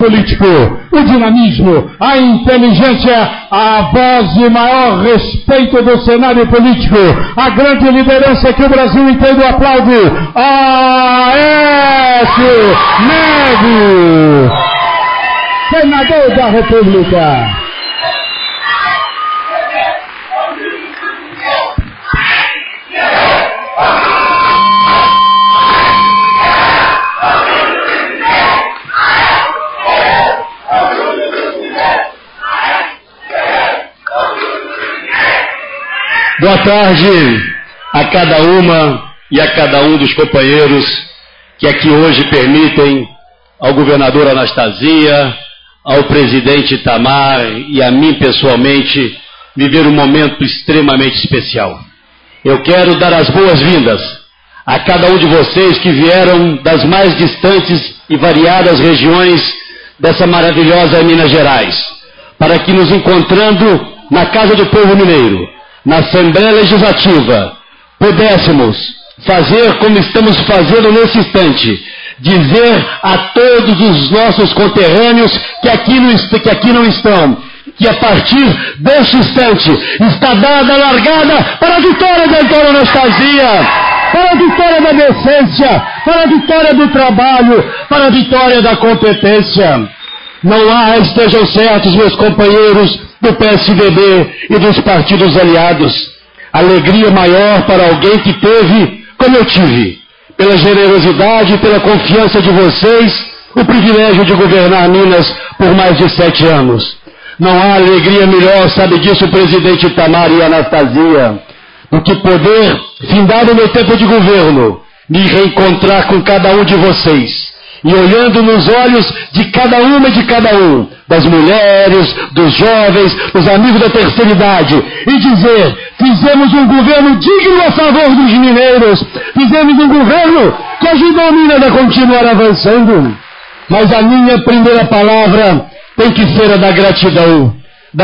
político, o dinamismo, a inteligência, a voz de maior respeito do cenário político, a grande liderança que o Brasil inteiro aplaude, Aécio Neves, senador da República. Boa tarde a cada uma e a cada um dos companheiros que aqui hoje permitem ao governador Anastasia, ao presidente Itamar e a mim pessoalmente viver um momento extremamente especial. Eu quero dar as boas-vindas a cada um de vocês que vieram das mais distantes e variadas regiões dessa maravilhosa Minas Gerais, para que nos encontrando na Casa do Povo Mineiro, na Assembleia Legislativa, pudéssemos fazer como estamos fazendo nesse instante, dizer a todos os nossos conterrâneos que aqui não estão, que a partir deste instante está dada a largada para a vitória de Antônio Anastasia, para a vitória da decência, para a vitória do trabalho, para a vitória da competência. Não há, estejam certos, meus companheiros do PSDB e dos partidos aliados, alegria maior para alguém que teve, como eu tive, pela generosidade e pela confiança de vocês, o privilégio de governar Minas por mais de 7 anos. Não há alegria melhor, sabe disso o presidente Itamar e Anastasia, do que poder, findado no tempo de governo, me reencontrar com cada um de vocês. E olhando nos olhos de cada uma e de cada um, das mulheres, dos jovens, dos amigos da terceira idade, e dizer, fizemos um governo digno a favor dos mineiros, fizemos um governo que ajudou Minas a continuar avançando. Mas a minha primeira palavra tem que ser a da gratidão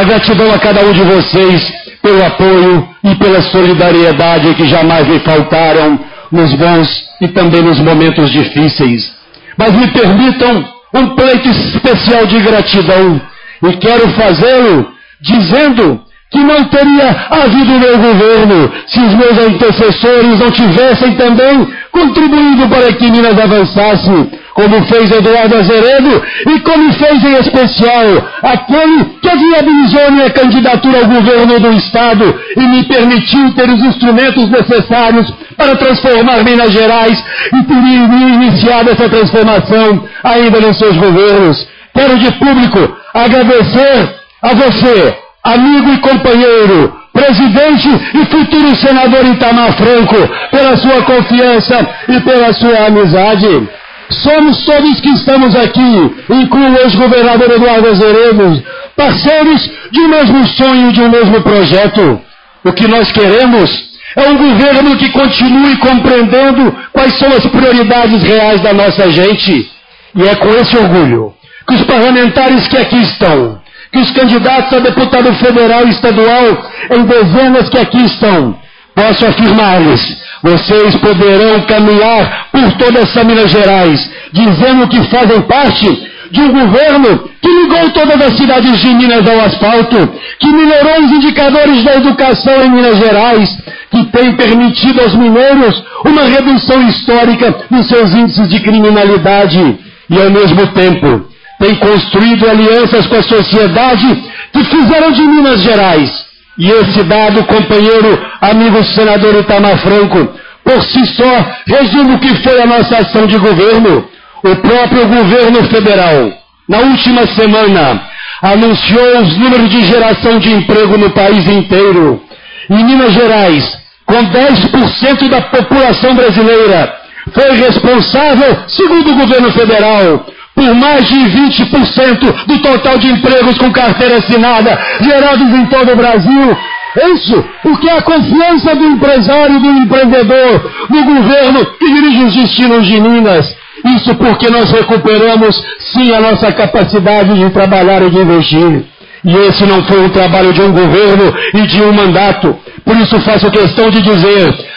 a cada um de vocês, pelo apoio e pela solidariedade que jamais me faltaram nos bons e também nos momentos difíceis. Mas me permitam um pleito especial de gratidão, e quero fazê-lo dizendo que não teria havido meu governo se os meus antecessores não tivessem também contribuído para que Minas avançasse, como fez Eduardo Azeredo e como fez em especial aquele que viabilizou minha candidatura ao governo do Estado e me permitiu ter os instrumentos necessários para transformar Minas Gerais e teria iniciado essa transformação ainda nos seus governos. Quero de público agradecer a você, amigo e companheiro, presidente e futuro senador Itamar Franco, pela sua confiança e pela sua amizade. Somos todos que estamos aqui, incluo o ex-governador Eduardo Azeredo, parceiros de um mesmo sonho, de um mesmo projeto. O que nós queremos é um governo que continue compreendendo quais são as prioridades reais da nossa gente. E é com esse orgulho que os parlamentares que aqui estão, que os candidatos a deputado federal e estadual em dezenas que aqui estão, posso afirmar-lhes, vocês poderão caminhar por toda essa Minas Gerais, dizendo que fazem parte de um governo que ligou todas as cidades de Minas ao asfalto, que melhorou os indicadores da educação em Minas Gerais, que tem permitido aos mineiros uma redução histórica nos seus índices de criminalidade e, ao mesmo tempo, tem construído alianças com a sociedade que fizeram de Minas Gerais. E esse dado, companheiro, amigo senador Itamar Franco, por si só, resume o que foi a nossa ação de governo. O próprio governo federal, na última semana, anunciou os números de geração de emprego no país inteiro. Em Minas Gerais, com 10% da população brasileira, foi responsável, segundo o governo federal, por mais de 20% do total de empregos com carteira assinada gerados em todo o Brasil. Isso porque a confiança do empresário e do empreendedor no governo que dirige os destinos de Minas. Isso porque nós recuperamos, sim, a nossa capacidade de trabalhar e de investir. E esse não foi um trabalho de um governo e de um mandato. Por isso faço questão de dizer,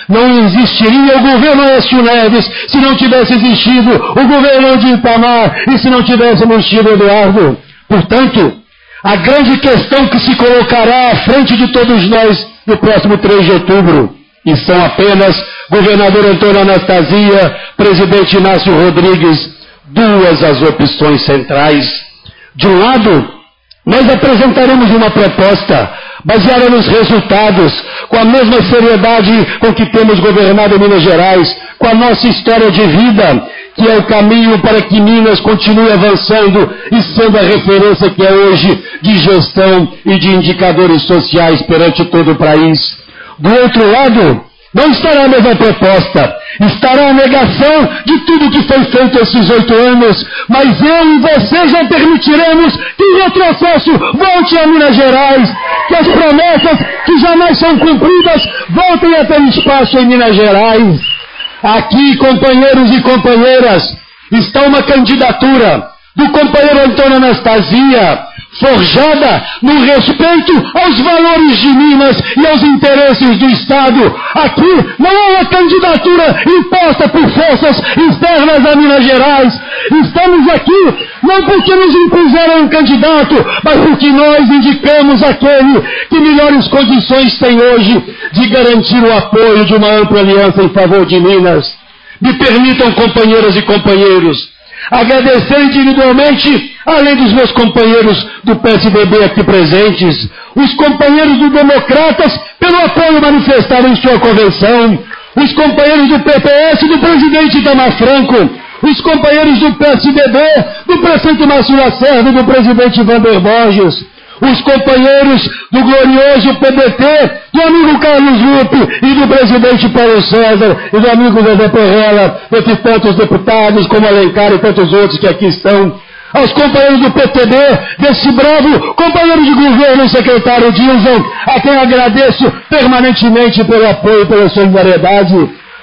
Não existiria o governo Aécio Neves se não tivesse existido o governo de Itamar e se não tivéssemos tido Eduardo. Portanto, a grande questão que se colocará à frente de todos nós no próximo 3 de outubro, e são apenas governador Antônio Anastasia, presidente Inácio Rodrigues, duas as opções centrais. De um lado, nós apresentaremos uma proposta baseada nos resultados, com a mesma seriedade com que temos governado Minas Gerais, com a nossa história de vida, que é o caminho para que Minas continue avançando e sendo a referência que é hoje de gestão e de indicadores sociais perante todo o país. Do outro lado, não estará a mesma proposta, estará a negação de tudo que foi feito esses 8 anos, mas eu e você já permitiremos que o retrocesso volte a Minas Gerais, que as promessas que jamais são cumpridas voltem a ter espaço em Minas Gerais. Aqui, companheiros e companheiras, está uma candidatura do companheiro Antônio Anastasia, forjada no respeito aos valores de Minas e aos interesses do Estado. Aqui não é uma candidatura imposta por forças externas a Minas Gerais. Estamos aqui não porque nos impuseram um candidato, mas porque nós indicamos aquele que melhores condições tem hoje de garantir o apoio de uma ampla aliança em favor de Minas. Me permitam, companheiras e companheiros, agradecer individualmente, além dos meus companheiros do PSDB aqui presentes, os companheiros do Democratas pelo apoio manifestado em sua convenção, os companheiros do PPS do presidente Itamar Franco, os companheiros do PSDB, do prefeito Márcio Lacerda e do presidente Vander Borges, os companheiros do glorioso PDT, do amigo Carlos Lupe e do presidente Paulo César e do amigo José Perrella, entre tantos deputados como Alencar e tantos outros que aqui estão, aos companheiros do PTB, desse bravo companheiro de governo, o secretário Dilson, a quem agradeço permanentemente pelo apoio e pela solidariedade.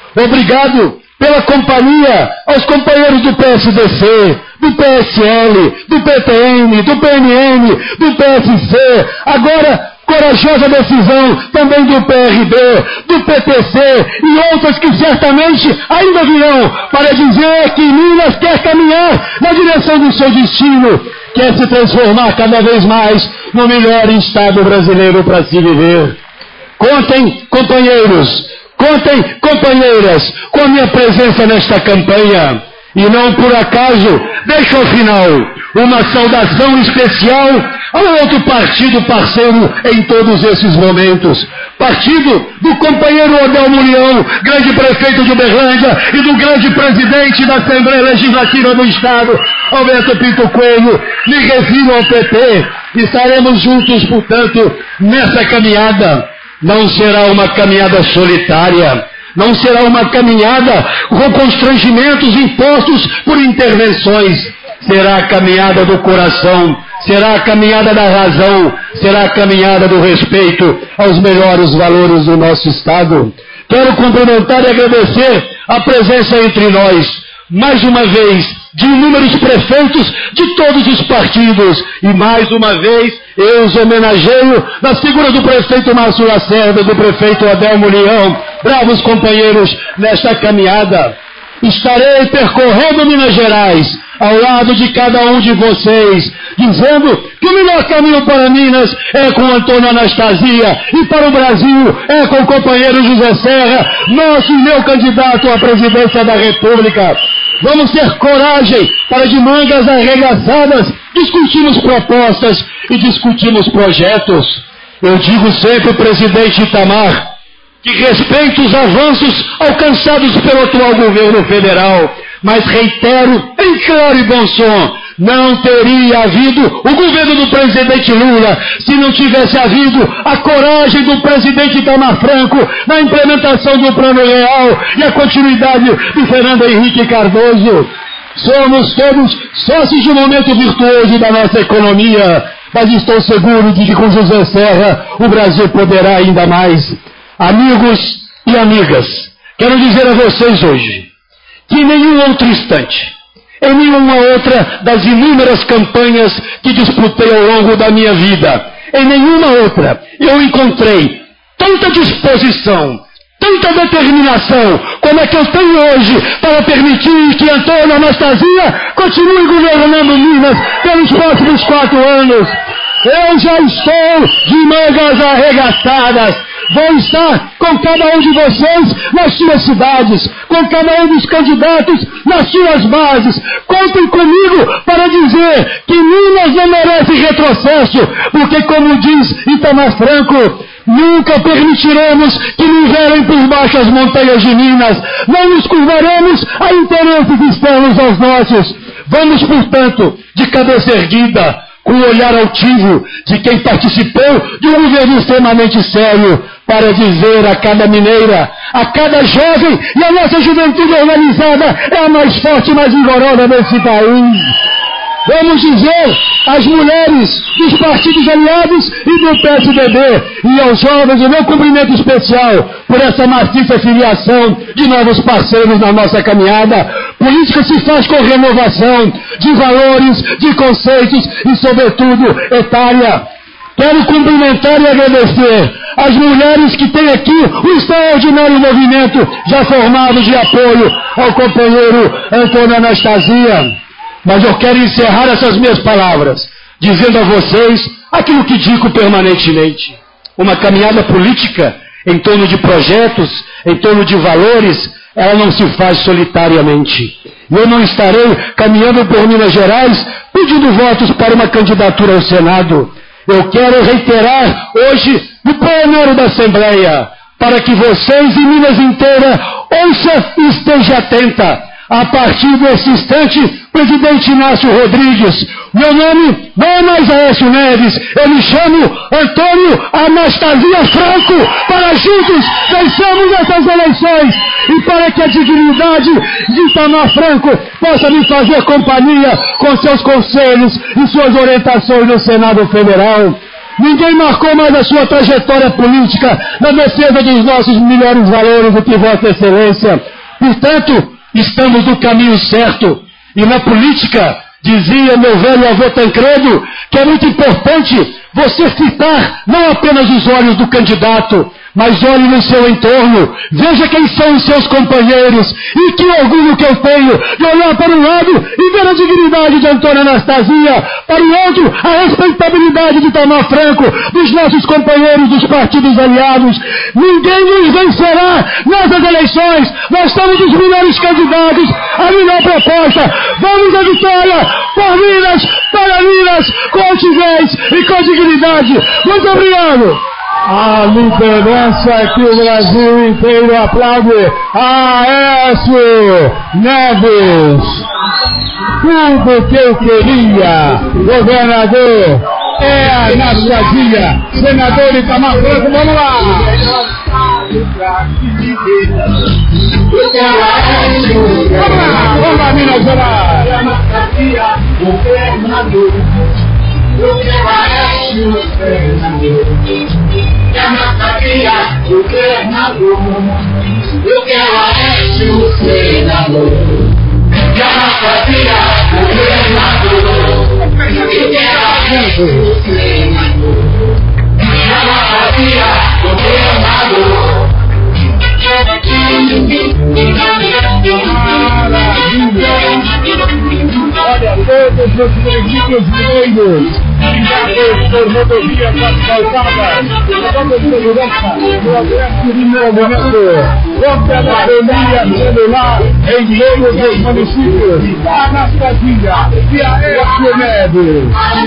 Obrigado pela companhia aos companheiros do PSDC, do PSL, do PTN, do PNN, do PSC, agora corajosa decisão também do PRB, do PTC e outras que certamente ainda virão para dizer que Minas quer caminhar na direção do seu destino, quer se transformar cada vez mais no melhor estado brasileiro para se viver. Contem, companheiros, contem, companheiras, com a minha presença nesta campanha. E não por acaso, deixo ao final uma saudação especial ao outro partido parceiro em todos esses momentos. Partido do companheiro Odel Mulião, grande prefeito de Uberlândia, e do grande presidente da Assembleia Legislativa do Estado, Alberto Pinto Coelho. Me refiro ao PT. Estaremos juntos, portanto, nessa caminhada. Não será uma caminhada solitária. Não será uma caminhada com constrangimentos impostos por intervenções. Será a caminhada do coração, será a caminhada da razão, será a caminhada do respeito aos melhores valores do nosso Estado. Quero cumprimentar e agradecer a presença entre nós, mais uma vez, de inúmeros prefeitos de todos os partidos. E mais uma vez, eu os homenageio nas figuras do prefeito Márcio Lacerda, do prefeito Odel Mulião, bravos companheiros nesta caminhada. Estarei percorrendo Minas Gerais, ao lado de cada um de vocês, dizendo que o melhor caminho para Minas é com Antônio Anastasia e para o Brasil é com o companheiro José Serra, nosso e meu candidato à presidência da República. Vamos ter coragem para, de mangas arregaçadas, discutirmos propostas e discutirmos projetos. Eu digo sempre, presidente Itamar, que respeito os avanços alcançados pelo atual governo federal, mas reitero em claro e bom som, não teria havido o governo do presidente Lula se não tivesse havido a coragem do presidente Itamar Franco na implementação do Plano Real e a continuidade de Fernando Henrique Cardoso. Somos todos sócios de um momento virtuoso da nossa economia, mas estou seguro de que com José Serra o Brasil poderá ainda mais. Amigos e amigas, quero dizer a vocês hoje que em nenhum outro instante, em nenhuma outra das inúmeras campanhas que disputei ao longo da minha vida, em nenhuma outra eu encontrei tanta disposição, tanta determinação como é que eu tenho hoje para permitir que Antônio Anastasia continue governando Minas pelos próximos 4 anos. Eu já estou de mangas arregaçadas. Vou estar com cada um de vocês nas suas cidades, com cada um dos candidatos nas suas bases. Contem comigo para dizer que Minas não merece retrocesso, porque, como diz Itamar Franco, nunca permitiremos que nivelem por baixo as montanhas de Minas. Não nos curvaremos a interesses externos aos nossos. Vamos, portanto, de cabeça erguida, com o olhar altivo de quem participou de um governo extremamente sério, para dizer a cada mineira, a cada jovem, e a nossa juventude organizada é a mais forte e mais vigorosa desse país. Vamos dizer às mulheres dos partidos aliados e do PSDB e aos jovens o meu cumprimento especial por essa maciça filiação de novos parceiros na nossa caminhada. Política se faz com renovação de valores, de conceitos e, sobretudo, etária. Quero cumprimentar e agradecer as mulheres que têm aqui um extraordinário movimento já formado de apoio ao companheiro Antônio Anastasia. Mas eu quero encerrar essas minhas palavras dizendo a vocês aquilo que digo permanentemente. Uma caminhada política em torno de projetos, em torno de valores, ela não se faz solitariamente. Eu não estarei caminhando por Minas Gerais pedindo votos para uma candidatura ao Senado. Eu quero reiterar hoje no plenário da Assembleia, para que vocês e Minas inteira ouça e esteja atenta. A partir desse instante, presidente Inácio Rodrigues, meu nome não é mais Aécio Neves, eu me chamo Antônio Anastasia Franco, para juntos vencermos essas eleições e para que a dignidade de Itamar Franco possa me fazer companhia com seus conselhos e suas orientações no Senado Federal. Ninguém marcou mais a sua trajetória política na defesa dos nossos melhores valores do que Vossa Excelência. Portanto, estamos no caminho certo. E na política, dizia meu velho avô Tancredo, que é muito importante você fitar não apenas os olhos do candidato, mas olhe no seu entorno, veja quem são os seus companheiros, e que orgulho que eu tenho de olhar para um lado e ver a dignidade de Antônio Anastasia, para o outro a respeitabilidade de Itamar Franco, dos nossos companheiros dos partidos aliados. Ninguém nos vencerá nessas eleições, nós somos os melhores candidatos, a melhor proposta. Vamos à vitória por Minas, para Minas, com altivez e com dignidade. Muito obrigado. A liderança que o Brasil inteiro aplaude, Aécio Neves. Tudo que eu queria, governador, é a Anastasia. Senador Itamar Franco, vamos lá. Vamos lá, Minas Gerais. Eu quero Aécio governador. Eu quero Aécio senador. E Anastasia governador. Eu quero Aécio senador. E Anastasia governador. Olha, todos os municípios mineiros ligados por rodovias asfaltadas, toda segurança do agreste de movimento contra a pandemia celular em meio dos municípios. Anastasia e Aécio Neves.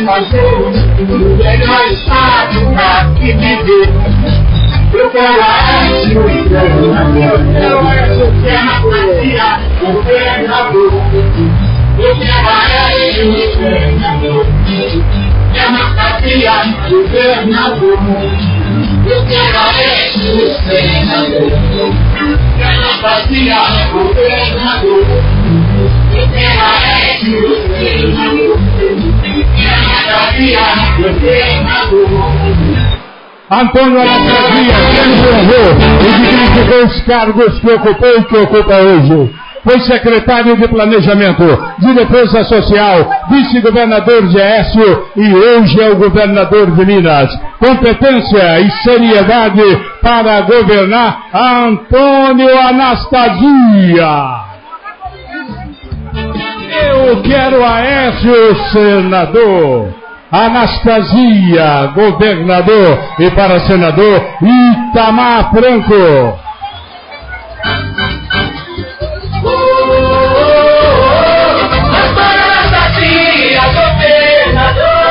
É mais fácil pra que viver. Eu quero Aécio governador. Eu quero Aécio senador. E Anastasia governador. Eu quero Aécio senador. E Anastasia governador. Eu quero Aécio senador. E Anastasia governador. Antônio Anastasia, grande avô, e dignificou os cargos que ocupou e que ocupa hoje. foi secretário de Planejamento, de Defesa Social, vice-governador de Aécio e hoje é o governador de Minas. Competência e seriedade para governar Antônio Anastasia. Eu quero Aécio, senador. Anastasia, governador. E para senador, Itamar Franco. Anastasia, governador.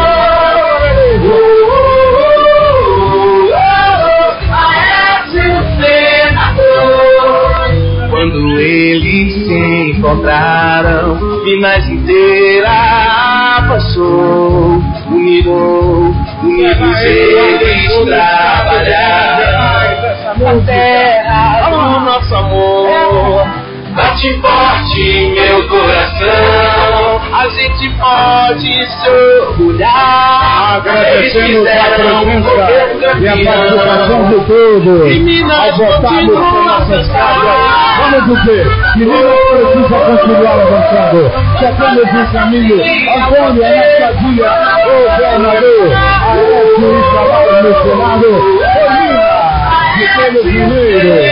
Aécio, senador. Quando eles se encontraram, Minas inteira passou, unidos eles trabalharam na terra do nosso amor. Bate forte meu coração, a gente pode se orgulhar. Agradecemos a presença e a participação de todos. Ao votarmos por nossas casas, vamos dizer que Minas precisa continuar avançando. Já temos um caminho. Antônio Anastasia, governador. Aécio Itamar no Senado. De pelos mineiros.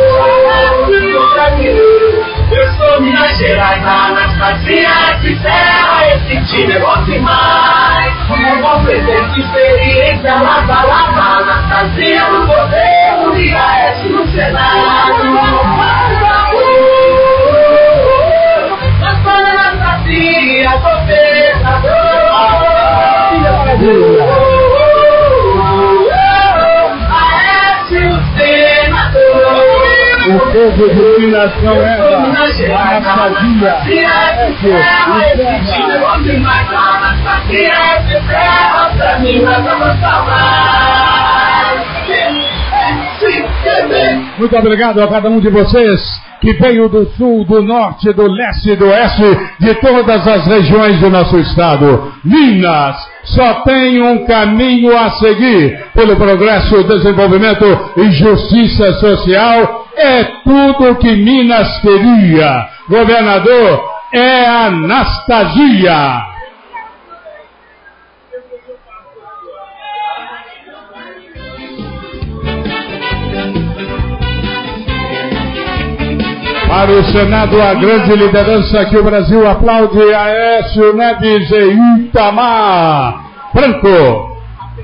Eu sou Minas Gerais, Anastasia de terra, esse time é bom demais. Com competência, experiência, lava, Anastasia no governo e Aécio no Senado. Anastasia, governador. Aécio, senador. O povo de Minas não erra. Anastasia, Aécio, muito obrigado a cada um de vocês que veio do sul, do norte, do leste, do oeste, de todas as regiões do nosso estado. Minas só tem um caminho a seguir pelo progresso, desenvolvimento e justiça social. É tudo que Minas queria. Governador é Anastasia. Para o Senado, a grande liderança que o Brasil aplaude, Aécio Neves e Itamar Franco.